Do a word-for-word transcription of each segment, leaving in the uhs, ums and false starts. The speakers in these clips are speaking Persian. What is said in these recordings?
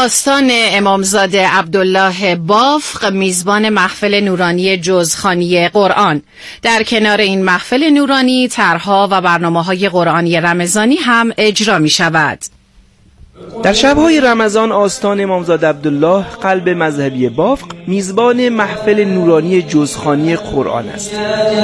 آستان امامزاده عبدالله بافق میزبان محفل نورانی جزخوانی قرآن. در کنار این محفل نورانی طرح‌ها و برنامه‌های قرآنی رمضانی هم اجرا می شود. در شب‌های رمضان آستان امامزاده عبدالله قلب مذهبی بافق میزبان محفل نورانی جزخوانی قرآن است.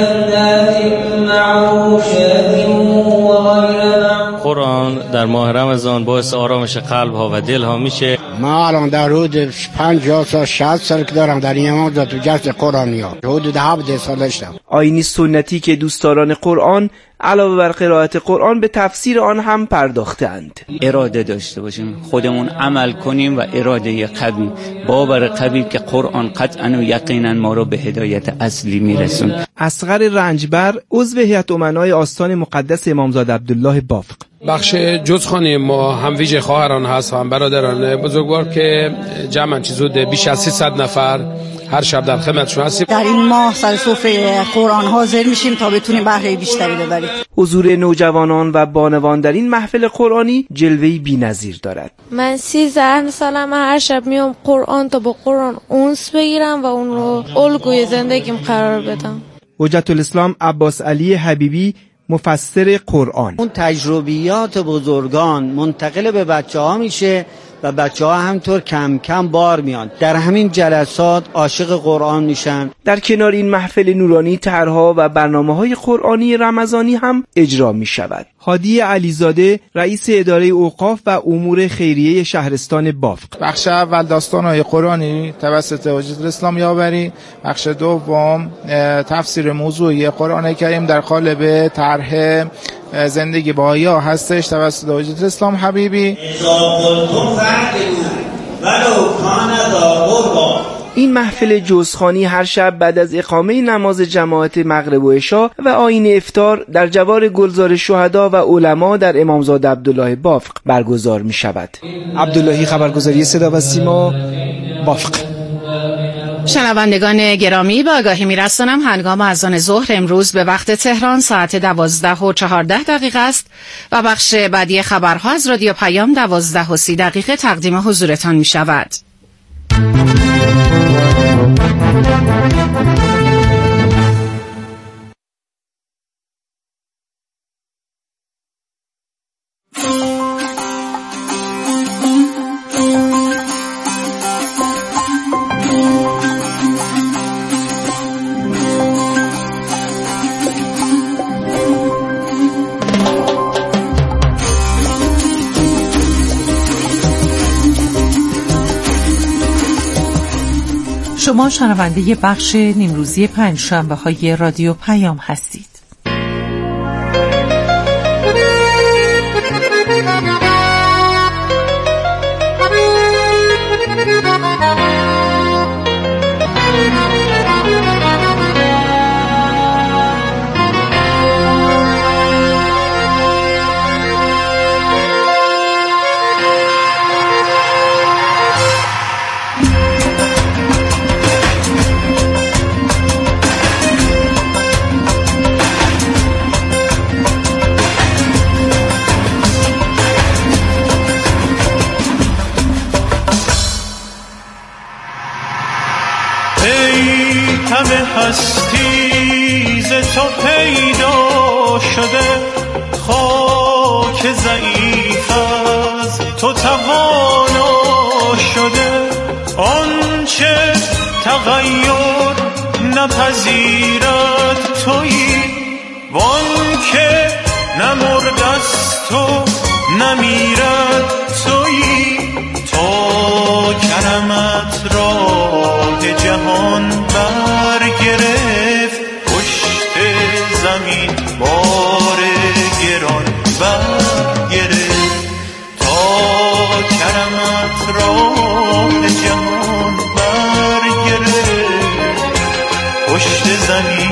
قرآن در ماه رمضان باعث آرامش قلب ها و دل ها میشه. ما الان در حدود پنجاه سال شصت سال که دارم در این امامزاده تو جلسه قرآنی ها حدود هفده سال داشتم. آیینی سنتی که دوستداران قرآن علاوه بر قرائت قرآن به تفسیر آن هم پرداختند. اراده داشته باشیم، خودمون عمل کنیم و اراده قوی، باور قوی که قرآن قطعا و یقینا ما رو به هدایت اصلی میرسون. اصغر رنجبر عضو هیئت امنای آستان مقدس امامزاده عبدالله بافق: بخش جزخوانی ما هم ویژه خواهران هست هم برادران بزرگوار که جمعاً چیزود بیش از سیصد نفر هر شب در خدمتشون هستیم. در این ماه سر سفره قرآن حاضر میشیم تا بتونیم بهره بیشتری ببریم. حضور نوجوانان و بانوان در این محفل قرآنی جلوه‌ای بی‌نظیر دارد. من سیزده سالمه، هر شب میام قرآن تا با قرآن اونس بگیرم و اون رو الگوی زندگیم قرار بدم. حجت الاسلام عباس علی حبیبی مفسر قرآن: اون تجربیات بزرگان منتقل به بچه ها میشه و بچه ها همطور کم کم بار میان، در همین جلسات عاشق قرآن میشن. در کنار این محفل نورانی طرح‌ها و برنامه‌های قرآنی رمضانی هم اجرا می شود. هادی علیزاده رئیس اداره اوقاف و امور خیریه شهرستان بافق: بخش اول داستان‌های قرآنی توسط حجت الاسلام یاوری، بخش دوم تفسیر موضوعی قرآن کریم در قالب طرح زندگی بهایی ها هستش توسط حجت الاسلام حبیبی. این محفل جزخوانی هر شب بعد از اقامه نماز جماعت مغرب و عشا و آیین افطار در جوار گلزار شهدا و علما در امامزاده عبدالله بافق برگزار می شود. عبداللهی، خبرگزاری صدا و سیما، بافق. شنوندگان گرامی، به آگاهی می‌رسانم هنگام اذان ظهر امروز به وقت تهران ساعت دوازده و چهارده دقیقه است و بخش بعدی خبرها از رادیو پیام دوازده و سی دقیقه تقدیم حضورتان می شود. شما شنونده بخش نیمروزی پنجشنبه های رادیو پیام هستید. هستی ز تو پیدا شده، خاک ضعیف از تو توانا شده. آنچه تغییر نپذیرد تویی، وانکه نمرده است و نمیرد تویی. تا کرمت راه جهان برگرفت، پشت زمین بار گران برگرفت. تا کرمت راه جهان برگرفت، پشت زمین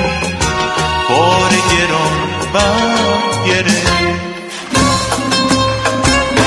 بار گران برگرفت.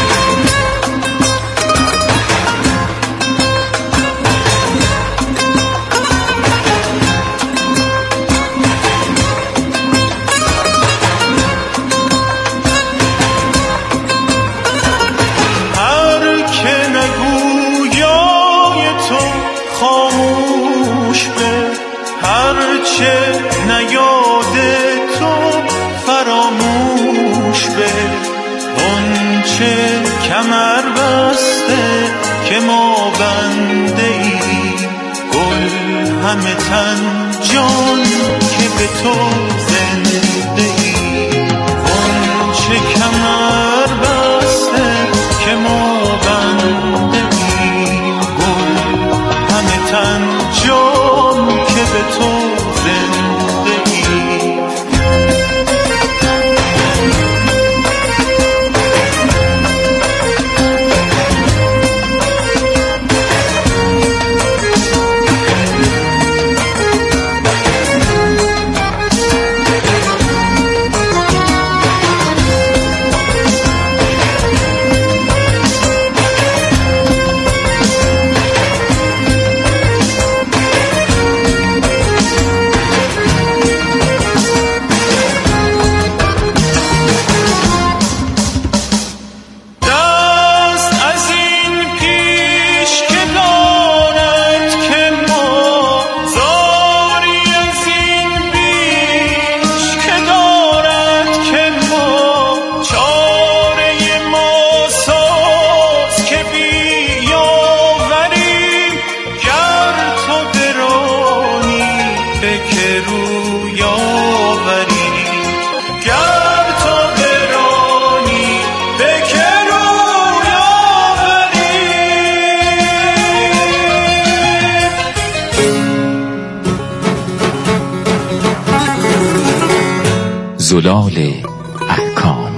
چه کمر بسته که ما بنده ای، گل همه تن جان که به تو زنده ای. اون چه کمر بسته که ما بنده ای، گل همه تن جان که به تو زنده ای. زلال احکام.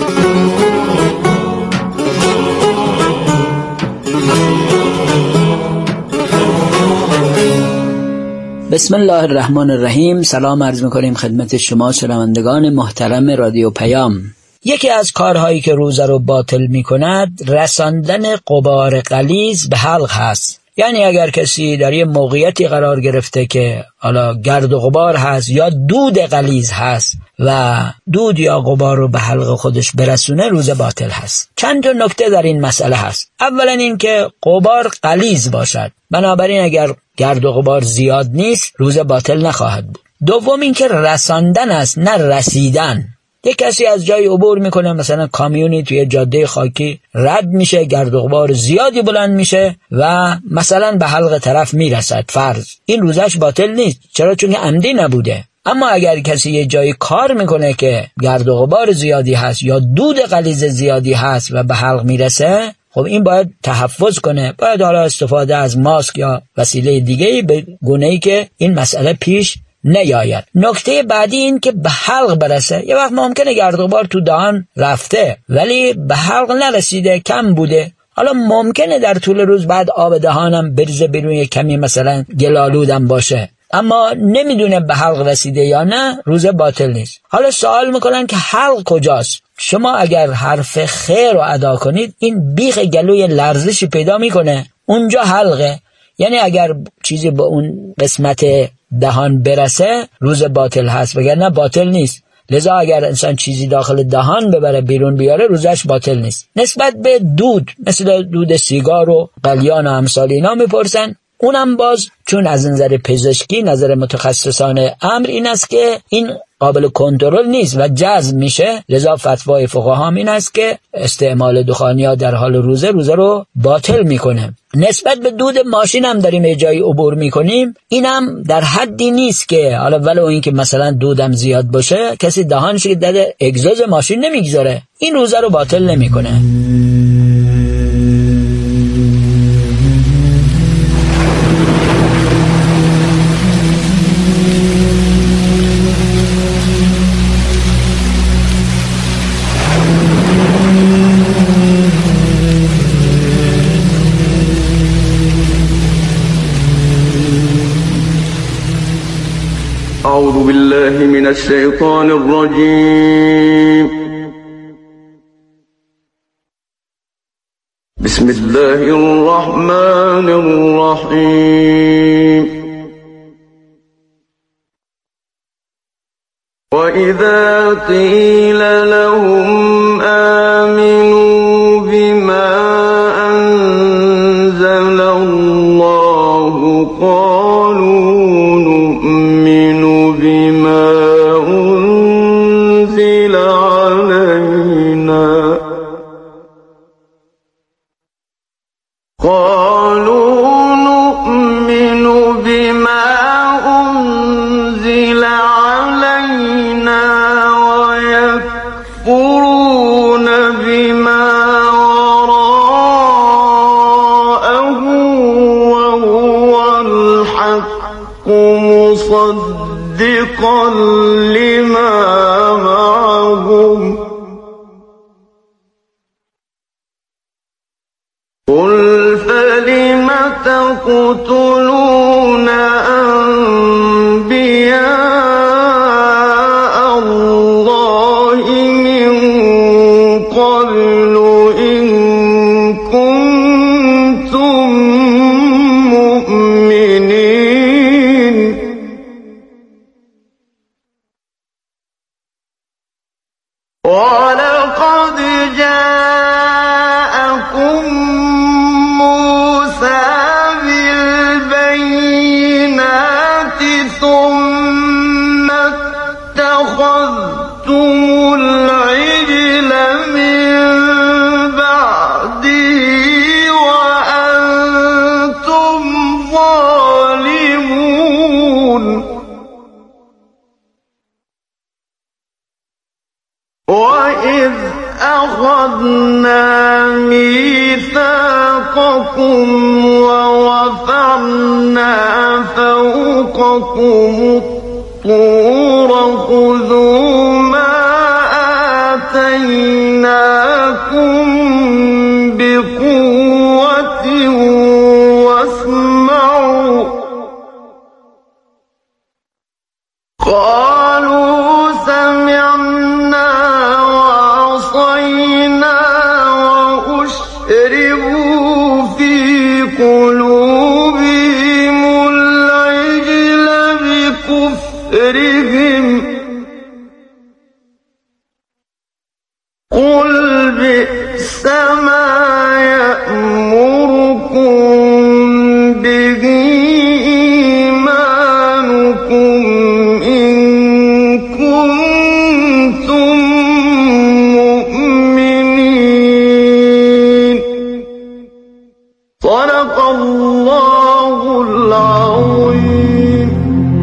بسم الله الرحمن الرحیم. سلام عرض می‌کنیم خدمت شما شنوندگان محترم رادیو پیام. یکی از کارهایی که روزه رو باطل می‌کند رساندن غبار غلیظ به حلق هست. یعنی اگر کسی در یه موقعیتی قرار گرفته که حالا گرد و غبار هست یا دود غلیظ هست و دود یا غبار رو به حلق خودش برسونه، روزه باطل هست. چند تا نکته در این مسئله هست. اولا این که غبار غلیظ باشد، بنابراین اگر گرد و غبار زیاد نیست روزه باطل نخواهد بود. دوم این که رساندن است نه رسیدن. یک کسی از جای عبور میکنه، مثلا کامیونی توی جاده خاکی رد میشه، گرد و غبار زیادی بلند میشه و مثلا به حلق طرف میرسد، فرض این روزش باطل نیست. چرا؟ چون عمدی نبوده. اما اگر کسی یه جای کار میکنه که گرد و غبار زیادی هست یا دود غلیظ زیادی هست و به حلق میرسه، خب این باید تحفظ کنه، باید حالا استفاده از ماسک یا وسیله دیگه‌ای به گونه‌ای که این مسئله پیش نیاید. نکته بعدی این که به حلق برسه. یه وقت ممکنه گرد و غبار تو دهان رفته ولی به حلق نرسیده، کم بوده. حالا ممکنه در طول روز بعد آب دهانم بریزه بیرون، یه کمی مثلا گلالودم باشه، اما نمیدونه به حلق رسیده یا نه، روزه باطل نیست. حالا سوال میکنن که حلق کجاست؟ شما اگر حرف خیر رو ادا کنید این بیخ گلوی لرزشی پیدا میکنه، اونجا حلقه. یعنی اگر چیزی به اون قسمت دهان برسه روز باطل هست، وگرنه باطل نیست. لذا اگر انسان چیزی داخل دهان ببره بیرون بیاره روزش باطل نیست. نسبت به دود، مثل دود سیگار و قلیان و امثال اینا میپرسن، اونم باز چون از نظر پزشکی نظر متخصصان امر این است که این قابل کنترل نیست و جذب میشه، لذا فتوای فقها این است که استعمال دخانیات در حال روزه روزه رو باطل میکنه. نسبت به دود ماشین هم داریم یه جایی عبور میکنیم، اینم در حدی نیست که حالا ولو این که مثلا دودم زیاد باشه کسی دهانش که در اگزوز ماشین نمیگذاره، این روزه رو باطل نمیکنه. أعوذ بالله من الشيطان الرجيم. بسم الله الرحمن الرحيم. وإذا قيل لهم آمنوا بما أنزل الله قالوا قل فلم تقتلون أنبياء الله من قبل إن كنتم مؤمنين ولقد جاءكم موسى بالبينات ثم اتخذتم العجل من بعده وأنتم ظالمون وإذ أخذنا ميثاقكم وَرَفَعْنَا فَوْقَكُمُ الطُّورَ خُذُوا مَا آتَيْنَاكُمْ بِقُوَّةٍ وَاسْمَعُوا قَالُوا سَمِعْنَا وَعَصَيْنَا وَأُشْرِبُوا فِي قُلُوبِهِمُ الْعِجْلَ بِكُفْرِهِمْ قُلْ بِئْسَ مَا يَأْمُرُكُم بِهِ إِيمَانُكُمْ إِن كُنتُم مُّؤْمِنِينَ صدق الله العظيم.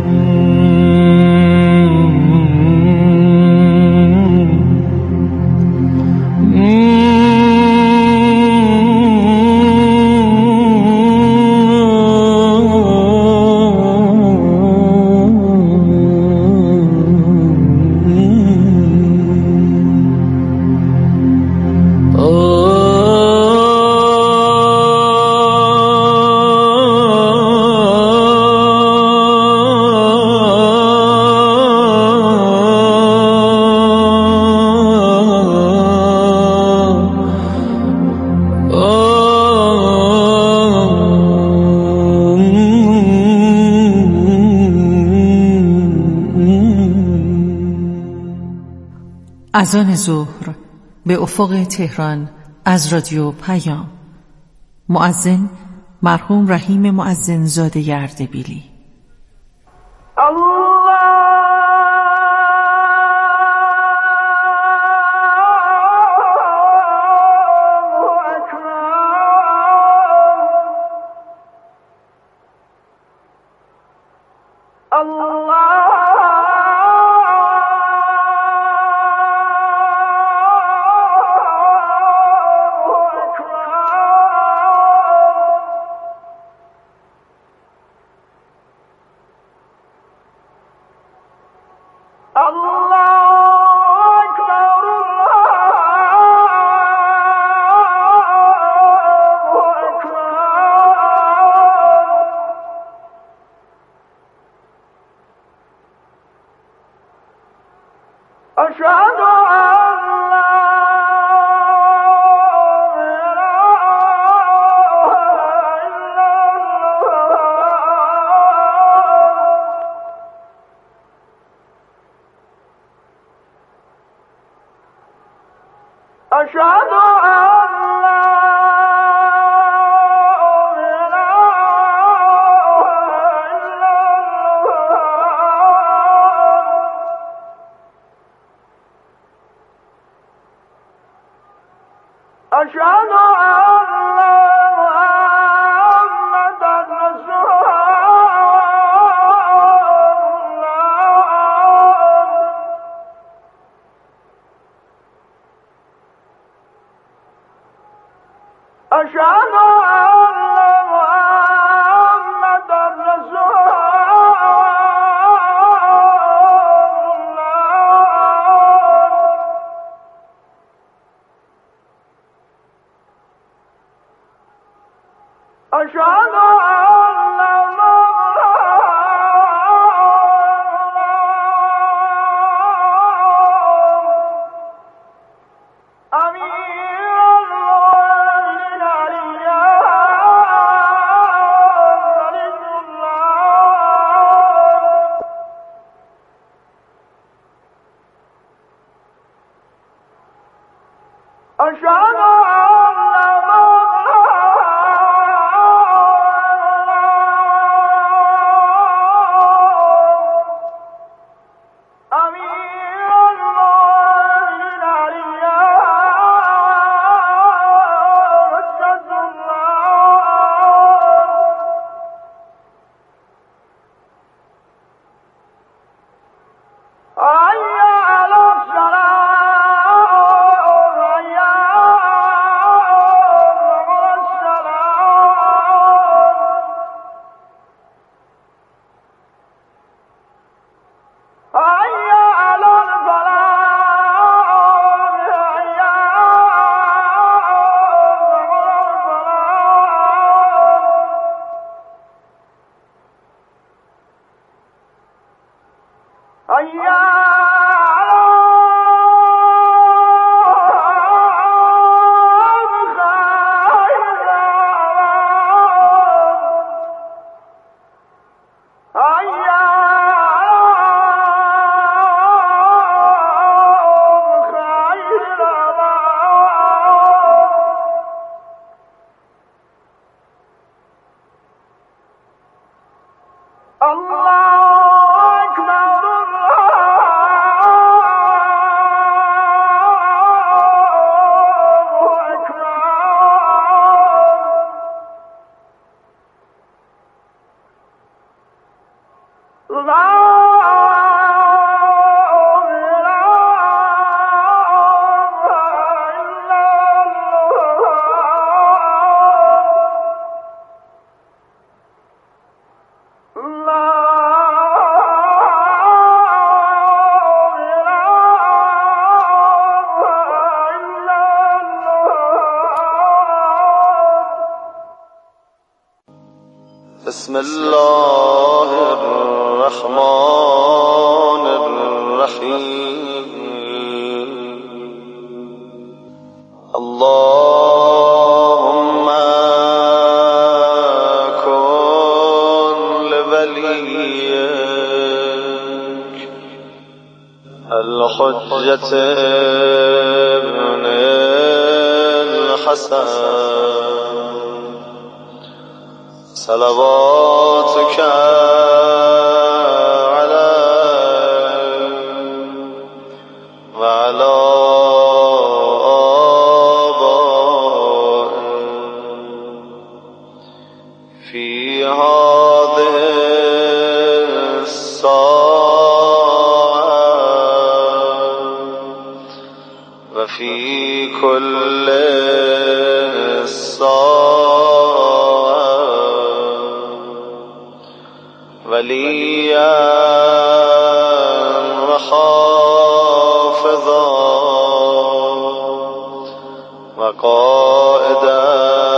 اذان ظهر به افق تهران از رادیو پیام. مؤذن مرحوم رحیم مؤذن زاده اردبیلی. بسم الله الرحمن الرحیم. اللهم کن لولیک الحجة ابن الحسن صلواتك عليه وعلى آبائه في هذه الساعة وفي كل وليا وحافظا وقائدا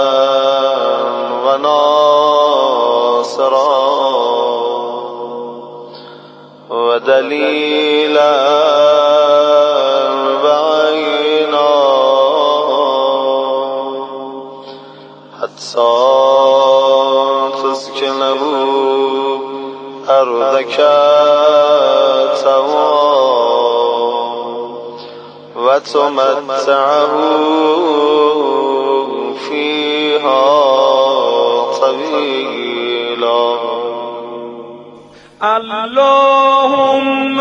وناصرا ودليلا وعينا حتى تسكنه أرضك وتمتعه فيها طويلا. اللهم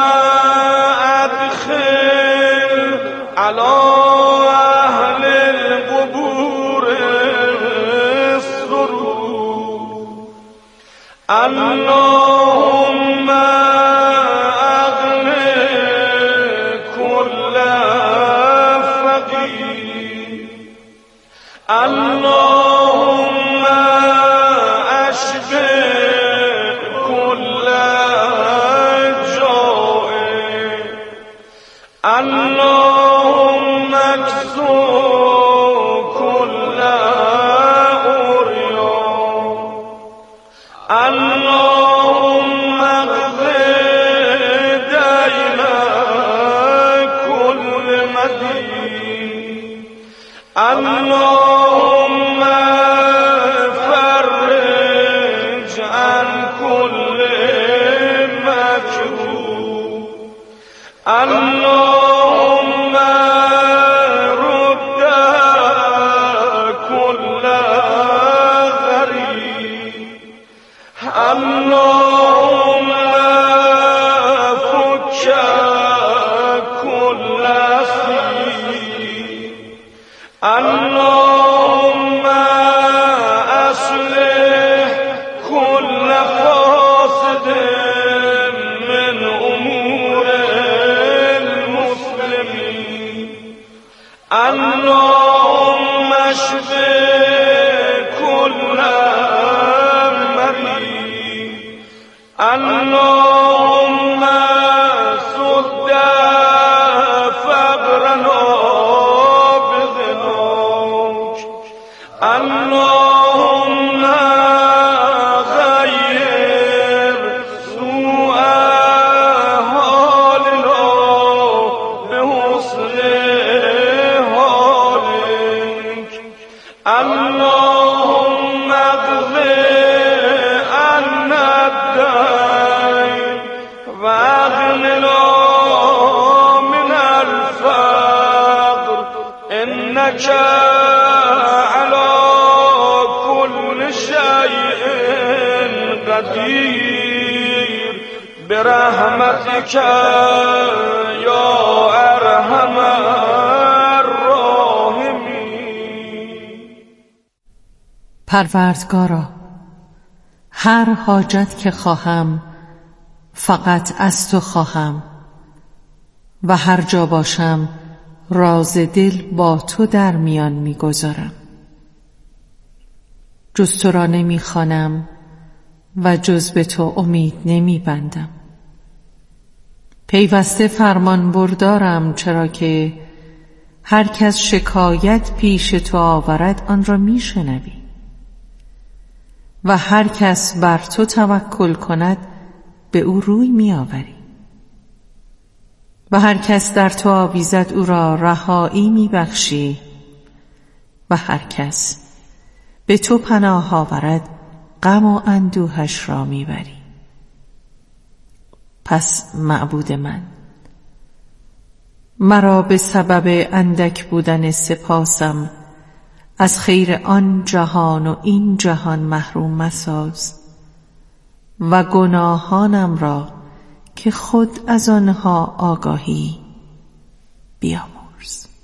أدخل على أهل القبور السرور. اللهم أغنِ كل فقير. اللهم أشف كل جائع. اللهم اكسو كل عريان. اللهم فرج عن كل مكروه اللهم رد كل غریب اللهم فك كل اسیر اللهم اصلح كل فاسد من امور المسلمين اللهم اشف كل مريض اللهم سد فقرنا بغناك اللهم غير سوء حالنا بحسن حالك اللهم اغفر عنا الدين واغننا من الفقر انك على كل شيء قدير برحمتك يا ارحم الراحمين. پروردگارا، هر حاجت که خواهم فقط از تو خواهم و هر جا باشم راز دل با تو در میان میگذارم. جز تو را نمیخوانم و جز به تو امید نمیبندم. پیوسته فرمان بردارم، چرا که هر کس شکایت پیش تو آورد آن را میشنوی و هر کس بر تو توکل کند به او روی میآوری و هر کس در تو آویزد او را رهایی میبخشی و هر کس به تو پناه آورد غم و اندوهش را میبری. پس معبود من، مرا به سبب اندک بودن سپاسم از خیر آن جهان و این جهان محروم مساز و گناهانم را که خود از آنها آگاهی بیامرز.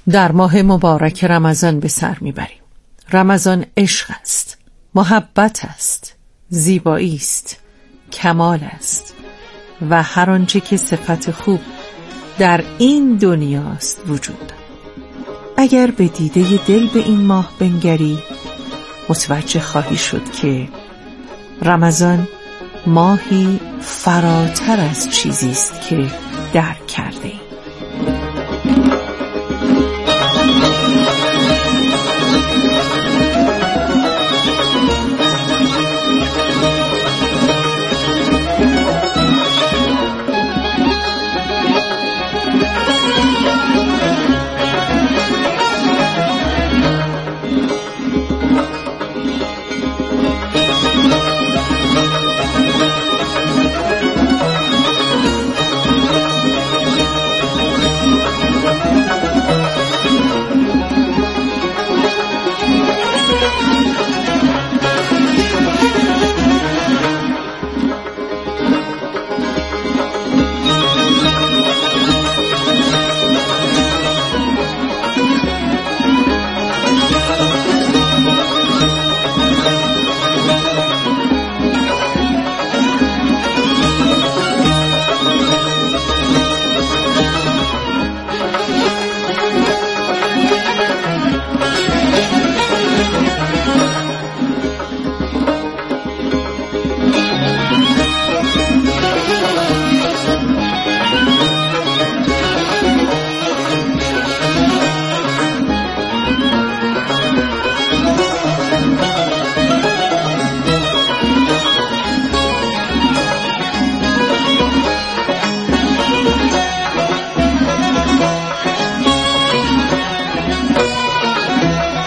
در ماه مبارک رمضان به سر میبریم. رمضان عشق است، محبت است، زیبایی است، کمال است و هر آنچه که صفت خوب در این دنیاست وجود دارد. اگر به دیده دل به این ماه بنگری متوجه خواهی شد که رمضان ماهی فراتر از چیزی است که درک کرده ایم.